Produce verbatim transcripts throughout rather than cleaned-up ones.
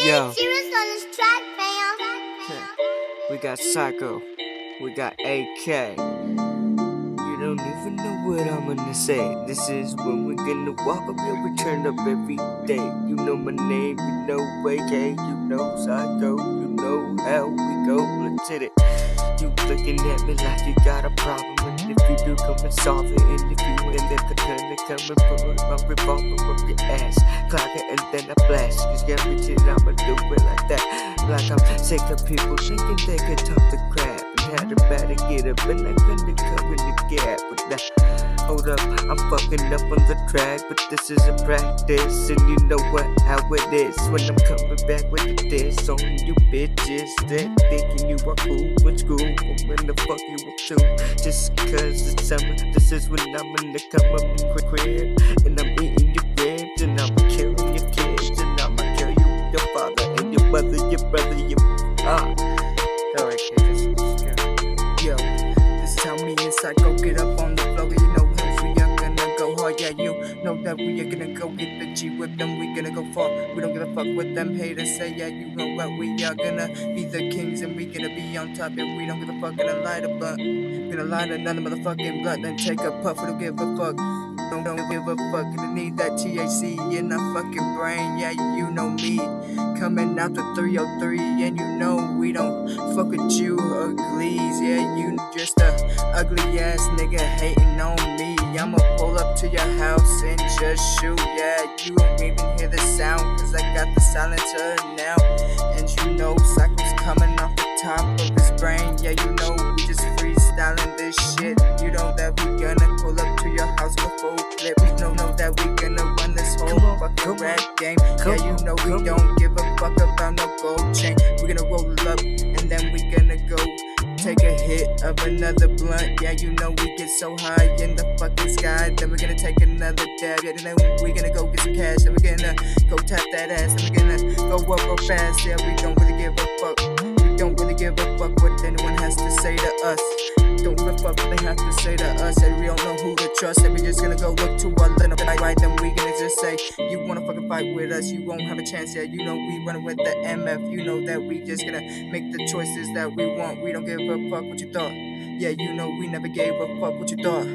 Yo, we got Psycho, we got A K. You don't even know what I'm gonna say. This is when we're gonna walk up here, we turn up every day. You know my name, you know A K, you know Psycho, you know how we go. Let's hit it. You looking at me like you got a problem, and if you do, come and solve it. And if you ain't, then come and come and put my revolver up your ass, clock it, and then I blast. Cause every shit I'ma do it like that. Like I'm sick of people thinking they could talk the crap and had to better get up, and I'm gonna cover the gap. But that, hold up, I'm fucking up on the track, but this is a practice, and you know what, how it is when I'm coming back with the diss on you bitches that thinking you are cool in school. When the fuck you up to? Just cause it's summer, this is when I'm gonna come up in your crib, and I'm eating your ribs, and I'm killing your kids, and I'ma kill you, your father, and your mother, your brother, your ah. Alright, kids. Yo, this time me and Psycho get up on the floor. You know how we are gonna go hard. Yeah, you know that we are gonna go get the G with them. We gonna go far. We don't give a fuck what them haters say. Yeah, you know what, we are gonna be the kings, and we gonna be on top. And we don't give a fuck. Gonna light a blunt. Gonna light another motherfucking blunt. Then take a puff. We don't give a fuck. Don't, don't give a fuck. Gonna need that T H C in our fucking brain. Yeah, you know me. Coming out the three oh three, and you know we don't fuck with you uglies. Yeah, you just a ugly ass nigga hating on me. I'ma pull up to your house and just shoot. Yeah, you won't even hear the sound, cause I got the silencer now. And you know Psycho's coming off the top of his brain. Yeah, you know we just freestyling this shit. You know that we gonna pull up to your house with full clip. We don't know that we gonna run this whole on, fucking rap game. Yeah, you know we don't give a fuck about no gold chain. We're gonna roll up and then we gonna go take a hit of another blunt. Yeah, you know we get so high in the fucking sky. Then we're gonna take another dab. Yeah, then we gonna go get some cash. Then we're gonna go tap that ass. Then we're gonna go up real fast. Yeah, we don't really give a fuck. We don't really give a fuck what anyone has to say to us. Don't give a fuck what they have to say to us. And we don't know who to trust. And we just gonna go look to our little bit right. Then we gonna just say, you wanna fucking fight with us, you won't have a chance. Yeah, you know we running with the M F. You know that we just gonna make the choices that we want. We don't give a fuck what you thought. Yeah, you know we never gave a fuck what you thought.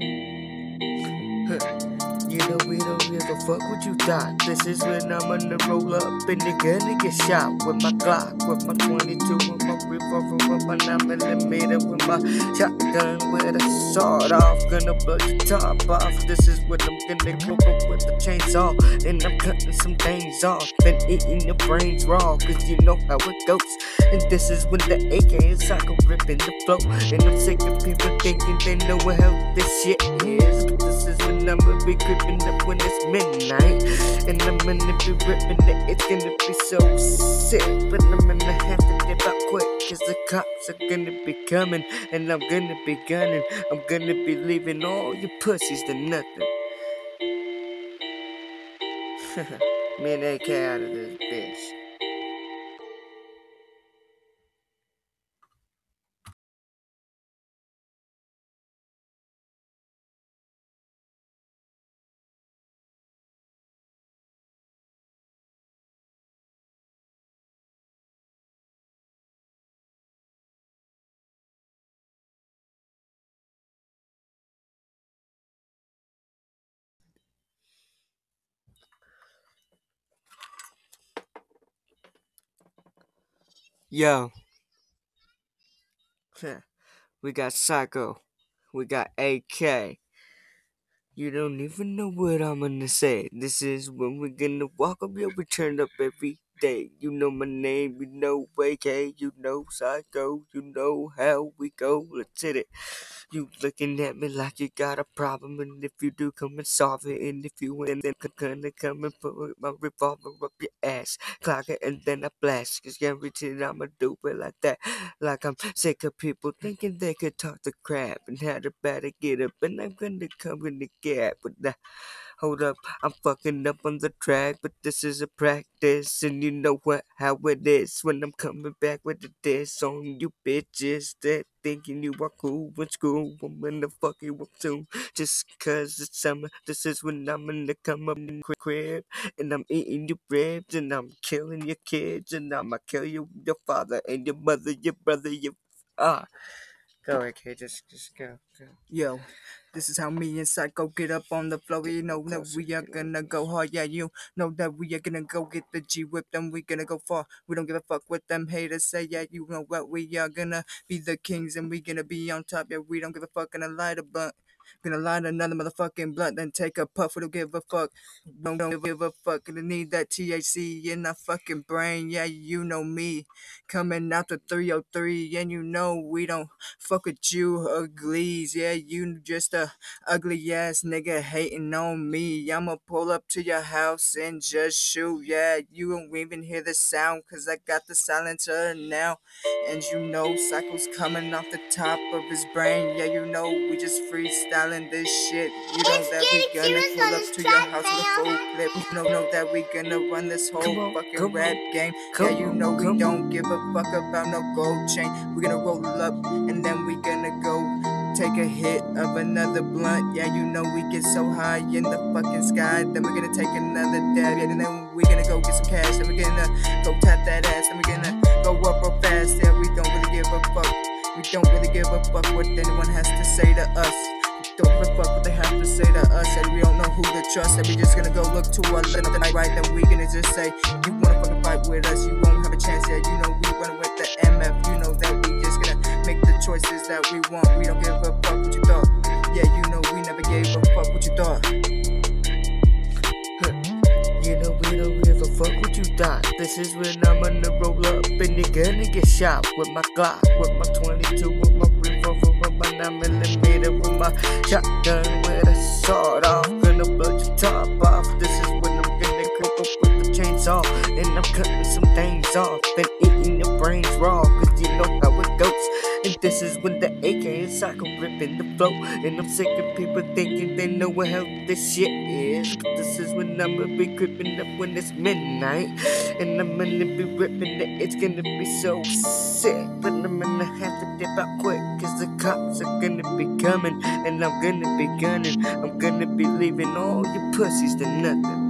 You know we don't give a fuck what you thought. This is when I'm gonna roll up and you're gonna get shot with my Glock, with my twenty-two, with my revolver, with my nine millimeter, with my shotgun, with a sword off. Gonna blow your top off. This is when I'm gonna go up with the chainsaw, and I'm cutting some things off and eating your brains raw, cause you know how it goes. And this is when the A K is Psycho gripping the flow, and I'm sick of people thinking they know how this shit is. But this is when I'ma be gripping up when it's midnight, and I'm gonna be ripping it. It's gonna be so sick, but I'm gonna have to dip out quick, cause the cops are gonna be coming, and I'm gonna be gunning. I'm gonna be leaving all your pussies to nothing. Me and A K out of this bitch. Yo, we got Psycho, we got A K. You don't even know what I'm gonna say. This is when we're gonna walk up here, we turn up every day. You know my name, you know A K, you know Psycho, you know how we go. Let's hit it. You looking at me like you got a problem, and if you do, come and solve it. And if you ain't, then gonna come and put my revolver up your ass, clock it, and then I blast. Cause every shit I'ma do it like that. Like I'm sick of people thinking they could talk the crap and had to better get up, and I'm gonna come in the gap. But that, Hold up, I'm fucking up on the track, but this is a practice, and you know what, how it is when I'm coming back with the diss on you bitches that thinking you are cool in school. I'm gonna fuck you up soon, just cause it's summer. This is when I'm gonna come up in the crib, and I'm eating your ribs, and I'm killing your kids, and I'ma kill you, your father, and your mother, your brother, your ah. Go, A K, just, just go, go. Yo, this is how me and Psycho get up on the floor. You know that Closer, we are get gonna go hard. Yeah, you know that we are gonna go get the G whip. Then we gonna go far. We don't give a fuck what them haters say. Yeah, you know what? We are gonna be the kings and we gonna be on top. Yeah, we don't give a fuck. Gonna light a blunt. Gonna light another motherfucking blunt. Then take a puff. We don't give a fuck. Don't, don't give a fuck. Gonna need that T H C in our fucking brain. Yeah, you know me. Coming out the three oh three. And you know we don't fuck with you uglies, yeah, you just a ugly ass nigga hating on me. I'ma pull up to your house and just shoot, yeah, you won't even hear the sound, cause I got the silencer now. And you know, Cycle's coming off the top of his brain, yeah, you know, we just freestyling this shit. You know It's that we getting gonna serious pull on up this to your track, house with a full fam. clip. You know, know that we gonna run this whole Come on, fucking come rap on, game. come Yeah, you on, know we come don't on. give a fuck about no gold chain. We're gonna roll up and then we gonna go take a hit of another blunt. Yeah, you know we get so high in the fucking sky. Then we're gonna take another dab. Yeah, and then we're gonna go get some cash. Then we're gonna go tap that ass. Then we're gonna go up real fast. Yeah, we don't really give a fuck. We don't really give a fuck what anyone has to say to us. We don't give a fuck what they have to say to us. And we don't know who to trust. And we just gonna go look to our left and right. Then we gonna just say, you wanna fucking fight with us, you won't have a chance. Yeah, you know we running with the M F. You know that we just gonna make the choices that we want. We don't give a fuck what you thought. Yeah, you know we never gave a fuck what you thought. You know we don't give a fuck what you thought. This is when I'm gonna roll up and you're gonna get shot with my Glock, with my twenty-two, with my revolver, with my nine millimeter, with my shotgun, with a sword off. Gonna blow your top off. This is when I'm gonna creep up with the chainsaw, and I'm cutting some things off and eating your brains raw, cause you know how it goes. And this is when the A K is Psycho ripping the flow. And I'm sick of people thinking they know what hell this shit is. But this is when I'ma be creeping up when it's midnight. And I'm gonna be ripping it, it's gonna be so sick. But I'm gonna have to dip out quick, cause the cops are gonna be coming. And I'm gonna be gunning, I'm gonna be leaving all your pussies to nothing.